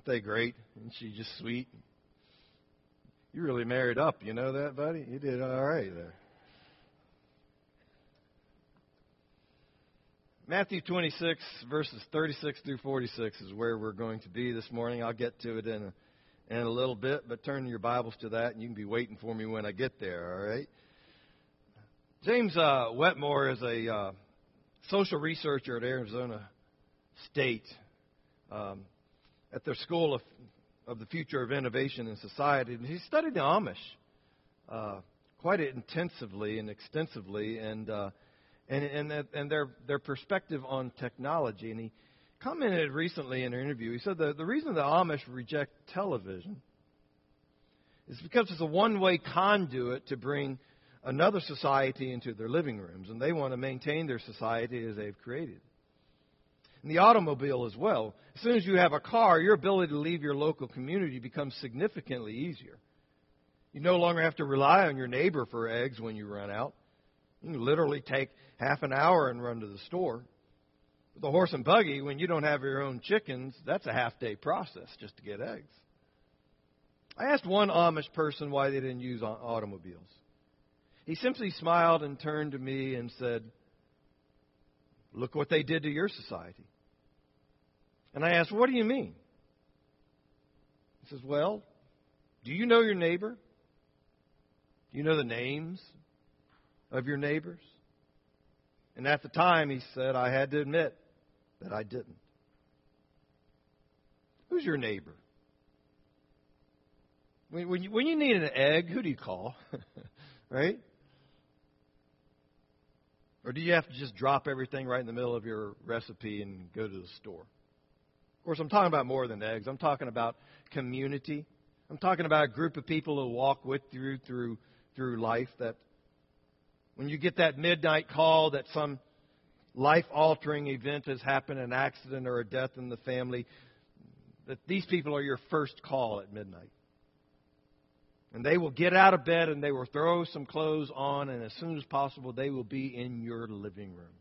Aren't they great? Isn't she just sweet? You really married up, you know that, buddy? You did all right there. Matthew 26, verses 36 through 46 is where we're going to be this morning. I'll get to it in a little bit, but turn your Bibles to that, and you can be waiting for me when I get there, all right? James Wetmore is a social researcher at Arizona State at their School of the Future of Innovation and Society. And he studied the Amish quite intensively and extensively, and their perspective on technology. And he commented recently in an interview, he said the reason the Amish reject television is because it's a one-way conduit to bring another society into their living rooms, and they want to maintain their society as they've created. And the automobile as well. As soon as you have a car, your ability to leave your local community becomes significantly easier. You no longer have to rely on your neighbor for eggs when you run out. You can literally take half an hour and run to the store. With a horse and buggy, when you don't have your own chickens, that's a half-day process just to get eggs. I asked one Amish person why they didn't use automobiles. He simply smiled and turned to me and said, "Look what they did to your society." And I asked, "What do you mean?" He says, "Well, do you know your neighbor? Do you know the names of your neighbors?" And at the time, he said, I had to admit that I didn't. Who's your neighbor? When you need an egg, who do you call? Right? Or do you have to just drop everything right in the middle of your recipe and go to the store? Of course, I'm talking about more than eggs. I'm talking about community. I'm talking about a group of people who walk with you through life, that when you get that midnight call that some life-altering event has happened, an accident or a death in the family, that these people are your first call at midnight. And they will get out of bed and they will throw some clothes on, and as soon as possible they will be in your living room.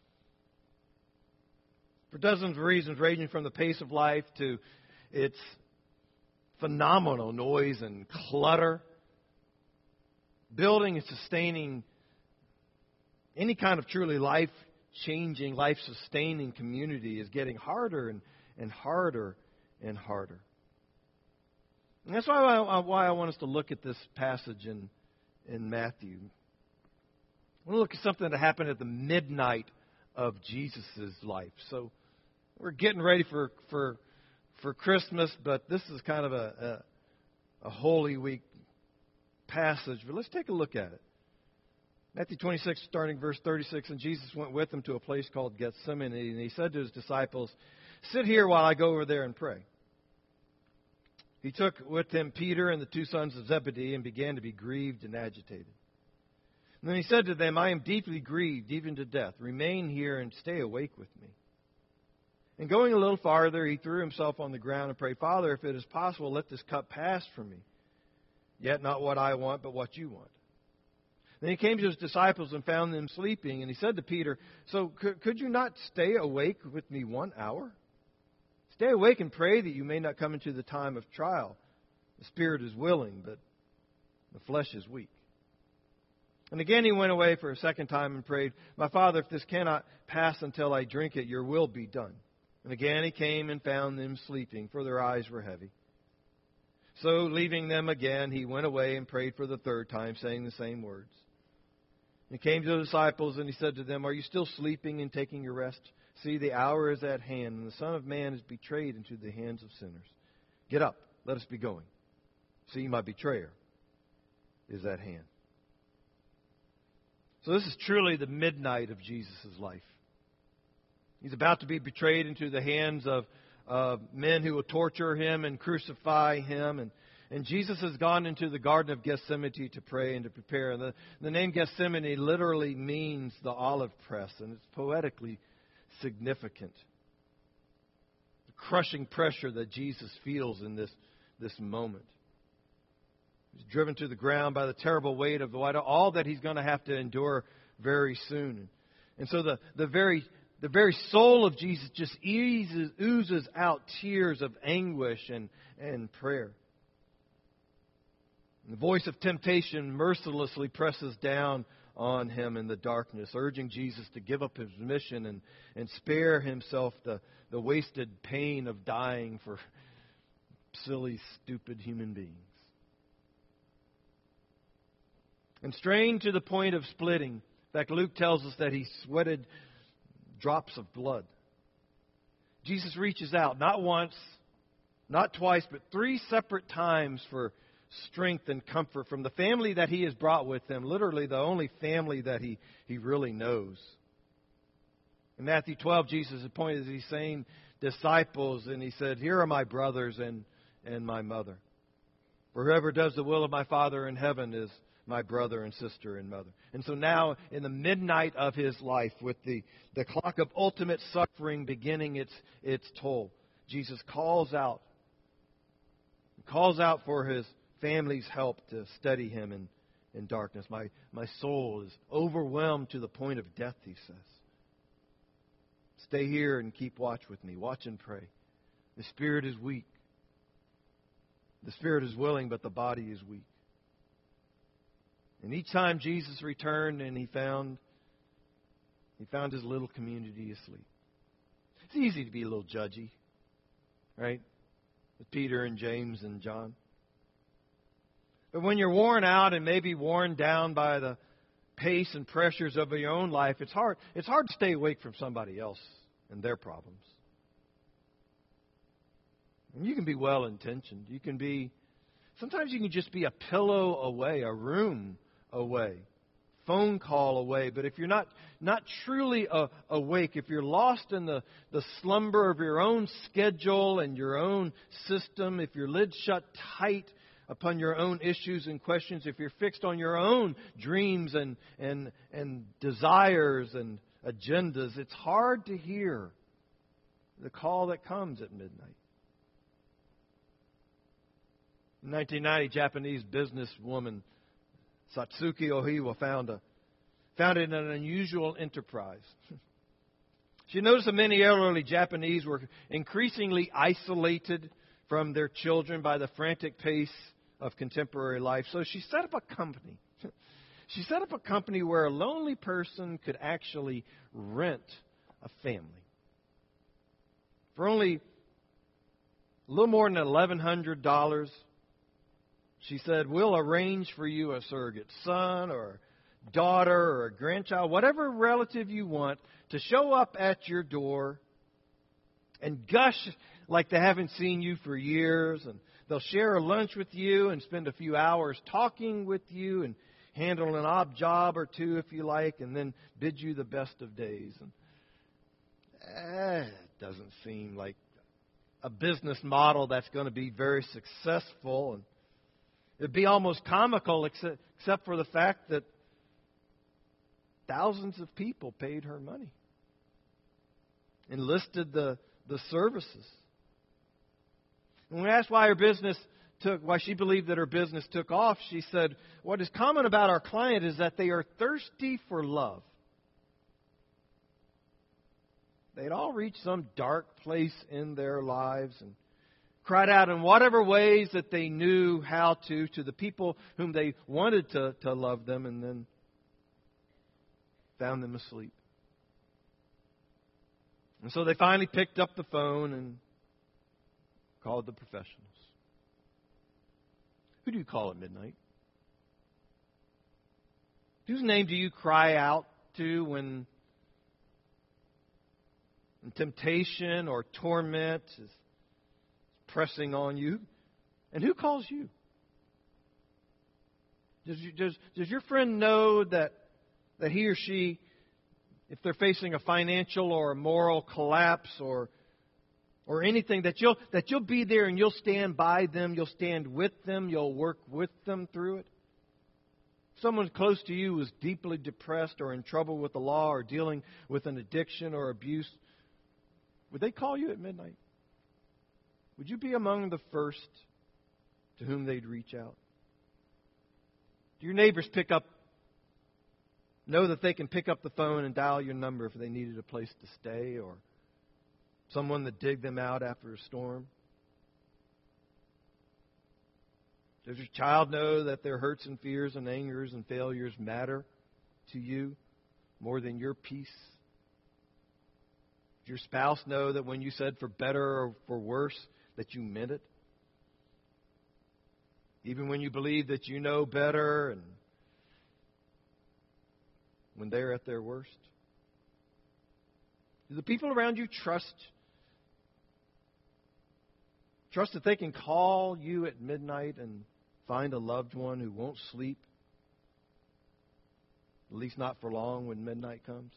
For dozens of reasons, ranging from the pace of life to its phenomenal noise and clutter, building and sustaining any kind of truly life-changing, life-sustaining community is getting harder and harder and harder. And that's why I want us to look at this passage in Matthew. I want to look at something that happened at the midnight of Jesus' life. So we're getting ready for Christmas, but this is kind of a Holy Week passage. But let's take a look at it. Matthew 26, starting verse 36, and Jesus went with them to a place called Gethsemane, and he said to his disciples, "Sit here while I go over there and pray." He took with him Peter and the two sons of Zebedee and began to be grieved and agitated. And then he said to them, "I am deeply grieved, even to death. Remain here and stay awake with me." And going a little farther, he threw himself on the ground and prayed, "Father, if it is possible, let this cup pass from me. Yet not what I want, but what you want." Then he came to his disciples and found them sleeping. And he said to Peter, "So could you not stay awake with me 1 hour? Stay awake and pray that you may not come into the time of trial. The spirit is willing, but the flesh is weak." And again he went away for a second time and prayed, "My Father, if this cannot pass until I drink it, your will be done." And again he came and found them sleeping, for their eyes were heavy. So leaving them again, he went away and prayed for the third time, saying the same words. He came to the disciples and he said to them, "Are you still sleeping and taking your rest? See, the hour is at hand, and the Son of Man is betrayed into the hands of sinners. Get up, let us be going. See, my betrayer is at hand." So this is truly the midnight of Jesus' life. He's about to be betrayed into the hands of men who will torture him and crucify him. And Jesus has gone into the Garden of Gethsemane to pray and to prepare. And the name Gethsemane literally means the olive press, and it's poetically significant. The crushing pressure that Jesus feels in this moment. He's driven to the ground by the terrible weight of all that he's going to have to endure very soon. And so the very the very soul of Jesus just oozes out tears of anguish and prayer. And the voice of temptation mercilessly presses down on him in the darkness, urging Jesus to give up his mission and spare himself the wasted pain of dying for silly, stupid human beings. And strained to the point of splitting, in fact, Luke tells us that he sweated drops of blood. Jesus reaches out, not once, not twice, but 3 separate times for strength and comfort from the family that he has brought with him, literally the only family that he really knows. In Matthew 12, Jesus appointed these same disciples, and he said, "Here are my brothers and my mother. For whoever does the will of my Father in heaven is my brother and sister and mother." And so now, in the midnight of his life, with the clock of ultimate suffering beginning its toll, Jesus calls out for his family's help to steady him in darkness. My soul is overwhelmed to the point of death, he says. Stay here and keep watch with me. Watch and pray. The spirit is weak. The spirit is willing, but the body is weak. And each time Jesus returned and he found his little community asleep. It's easy to be a little judgy, right? With Peter and James and John. But when you're worn out and maybe worn down by the pace and pressures of your own life, it's hard to stay awake from somebody else and their problems. And you can be well-intentioned. Sometimes you can just be a pillow away, a room away, phone call away. But if you're not truly awake, if you're lost in the slumber of your own schedule and your own system, if your lid's shut tight upon your own issues and questions, if you're fixed on your own dreams and desires and agendas, it's hard to hear the call that comes at midnight. In 1990, Japanese businesswoman Satsuki Ohiwa founded an unusual enterprise. She noticed that many elderly Japanese were increasingly isolated from their children by the frantic pace of contemporary life. So she set up a company. She set up a company where a lonely person could actually rent a family. For only a little more than $1,100, she said, "We'll arrange for you a surrogate son or a daughter or a grandchild, whatever relative you want, to show up at your door and gush like they haven't seen you for years. And they'll share a lunch with you and spend a few hours talking with you and handle an odd job or two if you like, and then bid you the best of days." And it doesn't seem like a business model that's going to be very successful. And it'd be almost comical, except for the fact that thousands of people paid her money, enlisted the services. And when asked why she believed that her business took off, she said, "What is common about our client is that they are thirsty for love. They'd all reached some dark place in their lives and cried out in whatever ways that they knew how to the people whom they wanted to love them, and then found them asleep. And so they finally picked up the phone and called the professionals." Who do you call at midnight? Whose name do you cry out to when temptation or torment is pressing on you? And who calls you? Does your friend know that he or she, if they're facing a financial or a moral collapse or anything, that you'll be there and you'll stand by them, you'll stand with them, you'll work with them through it? If someone close to you is deeply depressed or in trouble with the law or dealing with an addiction or abuse, would they call you at midnight? Would you be among the first to whom they'd reach out? Do your neighbors pick up know that they can pick up the phone and dial your number if they needed a place to stay or someone to dig them out after a storm? Does your child know that their hurts and fears and angers and failures matter to you more than your peace? Does your spouse know that when you said for better or for worse, that you meant it? Even when you believe that you know better and when they're at their worst? Do the people around you trust that they can call you at midnight and find a loved one who won't sleep, at least not for long when midnight comes?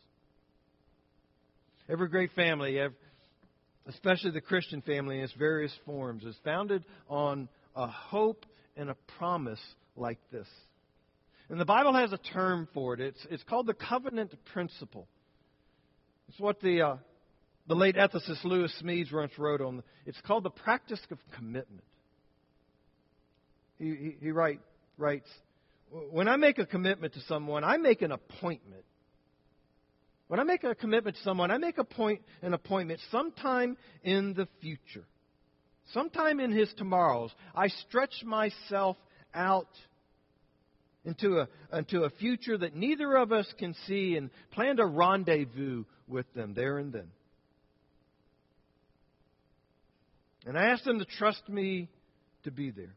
Every great family, especially the Christian family in its various forms, is founded on a hope and a promise like this. And the Bible has a term for it. It's called the covenant principle. It's what the late ethicist Lewis Smedes once wrote on. It's called the practice of commitment. He writes, when I make a commitment to someone, I make an appointment. When I make a commitment to someone, I make an appointment sometime in the future. Sometime in his tomorrows, I stretch myself out into a future that neither of us can see and plan a rendezvous with them there and then. And I ask them to trust me to be there.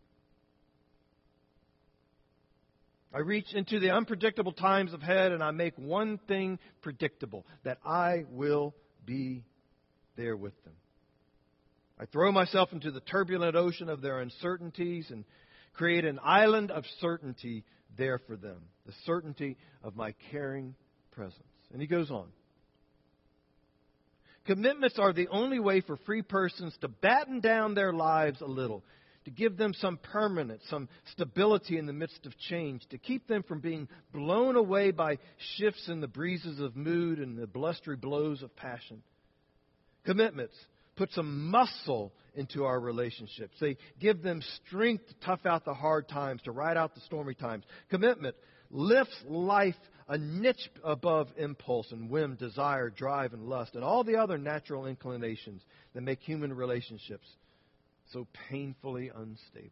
I reach into the unpredictable times ahead and I make one thing predictable, that I will be there with them. I throw myself into the turbulent ocean of their uncertainties and create an island of certainty there for them. The certainty of my caring presence. And he goes on. Commitments are the only way for free persons to batten down their lives a little, to give them some permanence, some stability in the midst of change, to keep them from being blown away by shifts in the breezes of mood and the blustery blows of passion. Commitments put some muscle into our relationships. They give them strength to tough out the hard times, to ride out the stormy times. Commitment lifts life a niche above impulse and whim, desire, drive, and lust, and all the other natural inclinations that make human relationships so painfully unstable.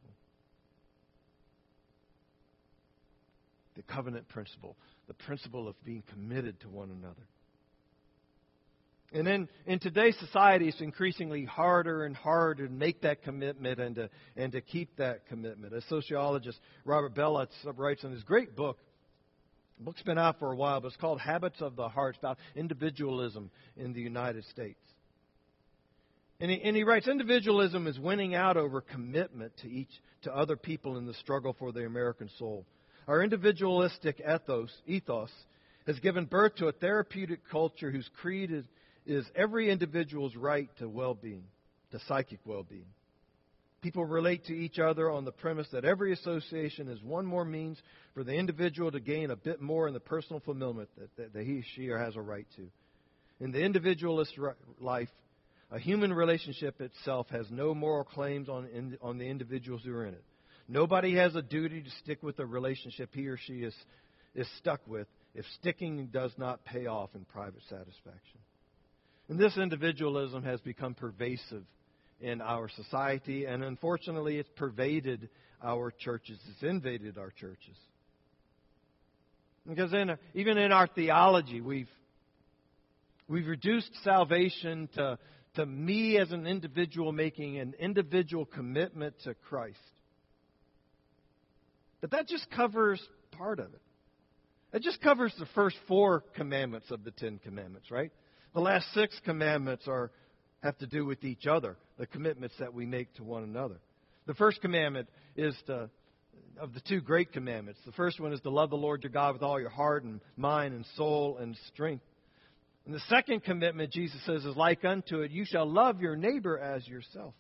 The covenant principle, the principle of being committed to one another. And then in today's society, it's increasingly harder and harder to make that commitment and to keep that commitment. A sociologist, Robert Belitz, writes in his great book. The book's been out for a while, but it's called Habits of the Heart. It's about individualism in the United States. And he writes, individualism is winning out over commitment to other people in the struggle for the American soul. Our individualistic ethos has given birth to a therapeutic culture whose creed is every individual's right to well-being, to psychic well-being. People relate to each other on the premise that every association is one more means for the individual to gain a bit more in the personal fulfillment that he, she, or has a right to. In the individualist life, a human relationship itself has no moral claims on the individuals who are in it. Nobody has a duty to stick with the relationship he or she is stuck with if sticking does not pay off in private satisfaction. And this individualism has become pervasive in our society, and unfortunately it's pervaded our churches. It's invaded our churches. Because even in our theology, we've reduced salvation to me as an individual making an individual commitment to Christ. But that just covers part of it. It just covers the first 4 commandments of the 10 Commandments, right? The last 6 commandments have to do with each other, the commitments that we make to one another. The first commandment is of the 2 great commandments. The first one is to love the Lord your God with all your heart and mind and soul and strength. And the second commitment, Jesus says, is like unto it, you shall love your neighbor as yourself.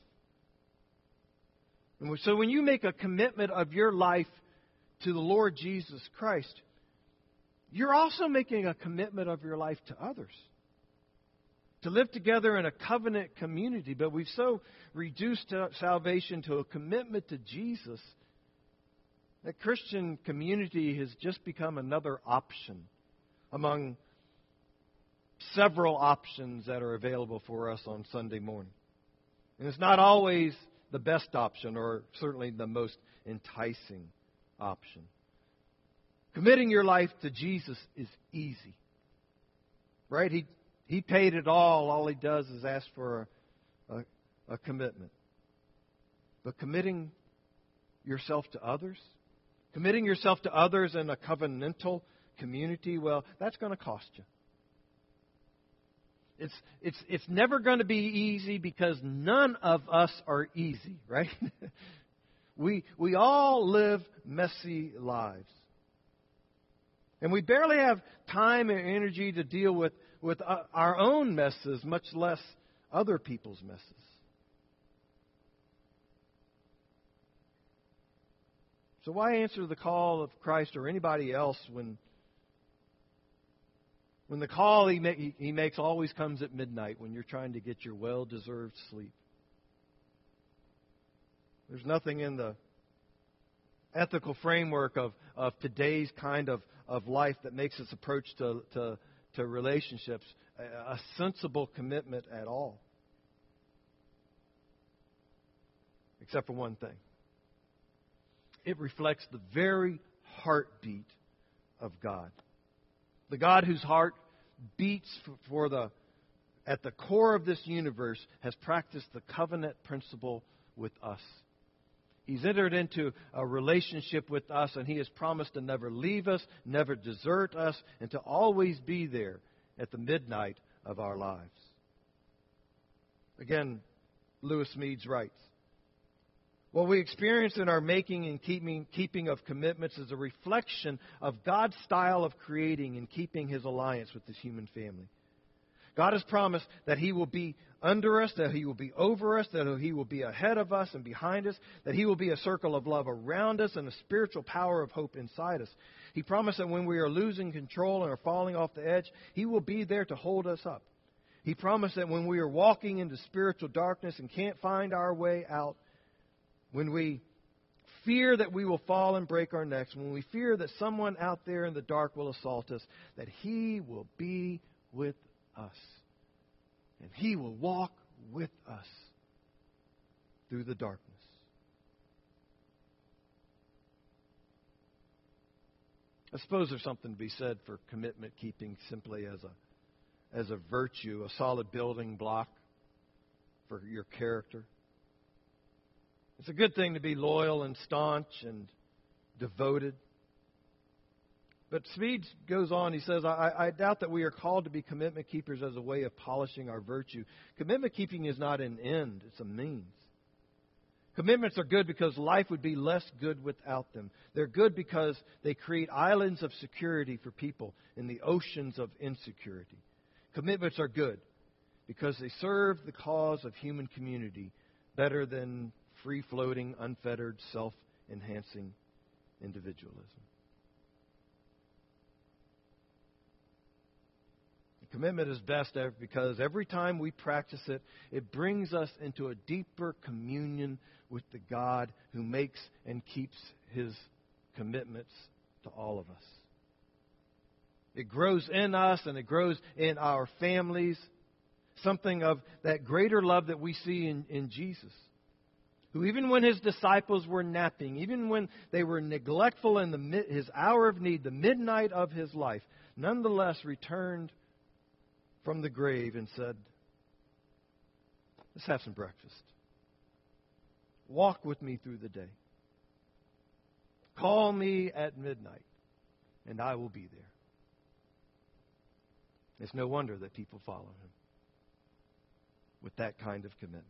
And so when you make a commitment of your life to the Lord Jesus Christ, you're also making a commitment of your life to others. To live together in a covenant community. But we've so reduced salvation to a commitment to Jesus that Christian community has just become another option. among several options that are available for us on Sunday morning. And it's not always the best option, or certainly the most enticing option. Committing your life to Jesus is easy. Right? He paid it all. All He does is ask for a commitment. But committing yourself to others, committing yourself to others in a covenantal community, well, that's going to cost you. It's never going to be easy because none of us are easy, right? We all live messy lives. And we barely have time and energy to deal with our own messes, much less other people's messes. So why answer the call of Christ or anybody else when the call he makes always comes at midnight when you're trying to get your well-deserved sleep? There's nothing in the ethical framework of today's kind of life that makes its approach to relationships a sensible commitment at all. Except for one thing. It reflects the very heartbeat of God. The God whose heart beats at the core of this universe has practiced the covenant principle with us. He's entered into a relationship with us, and He has promised to never leave us, never desert us, and to always be there at the midnight of our lives. Again, Lewis Meads writes, what we experience in our making and keeping of commitments is a reflection of God's style of creating and keeping His alliance with His human family. God has promised that He will be under us, that He will be over us, that He will be ahead of us and behind us, that He will be a circle of love around us and a spiritual power of hope inside us. He promised that when we are losing control and are falling off the edge, He will be there to hold us up. He promised that when we are walking into spiritual darkness and can't find our way out, when we fear that we will fall and break our necks, when we fear that someone out there in the dark will assault us, that He will be with us. And He will walk with us through the darkness. I suppose there's something to be said for commitment keeping simply as a virtue, a solid building block for your character. It's a good thing to be loyal and staunch and devoted. But Speed goes on, he says, I doubt that we are called to be commitment keepers as a way of polishing our virtue. Commitment keeping is not an end, it's a means. Commitments are good because life would be less good without them. They're good because they create islands of security for people in the oceans of insecurity. Commitments are good because they serve the cause of human community better than free-floating, unfettered, self-enhancing individualism. Commitment is best because every time we practice it, it brings us into a deeper communion with the God who makes and keeps His commitments to all of us. It grows in us and it grows in our families. Something of that greater love that we see in Jesus, who even when His disciples were napping, even when they were neglectful in His hour of need, the midnight of His life, nonetheless returned from the grave and said, let's have some breakfast. Walk with me through the day. Call me at midnight, and I will be there. It's no wonder that people follow Him with that kind of commitment.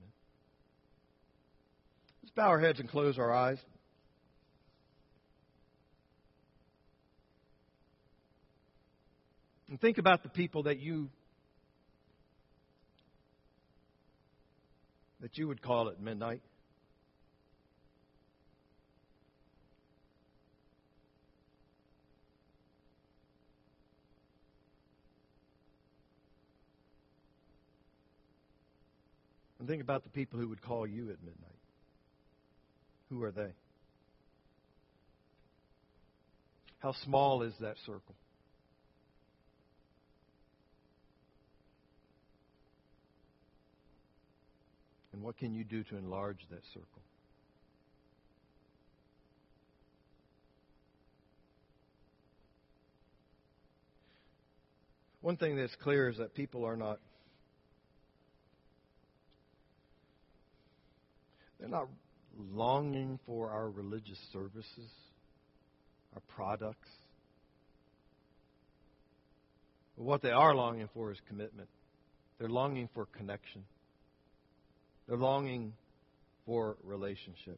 Let's bow our heads and close our eyes. And think about the people that you would call at midnight. And think about the people who would call you at midnight. Who are they? How small is that circle? And what can you do to enlarge that circle? One thing that's clear is that people are not, they're not longing for our religious services, our products. But what they are longing for is commitment. They're longing for connection. They're longing for relationship.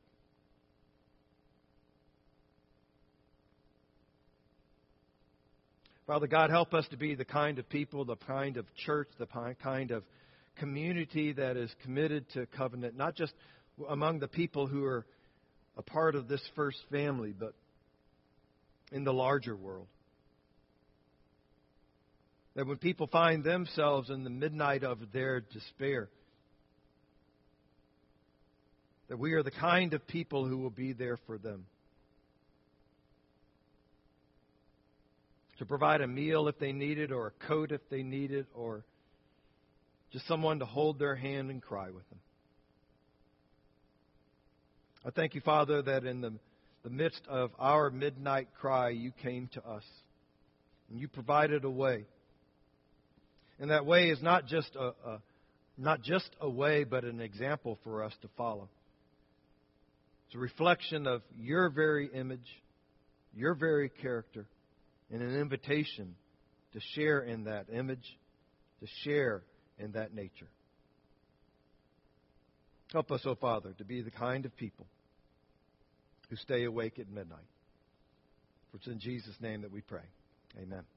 Father God, help us to be the kind of people, the kind of church, the kind of community that is committed to covenant, not just among the people who are a part of this first family, but in the larger world. That when people find themselves in the midnight of their despair, that we are the kind of people who will be there for them. To provide a meal if they need it, or a coat if they need it, or just someone to hold their hand and cry with them. I thank you, Father, that in the midst of our midnight cry, you came to us. And you provided a way. And that way is not just a way, but an example for us to follow. It's a reflection of your very image, your very character, and an invitation to share in that image, to share in that nature. Help us, O Father, to be the kind of people who stay awake at midnight. For it's in Jesus' name that we pray. Amen.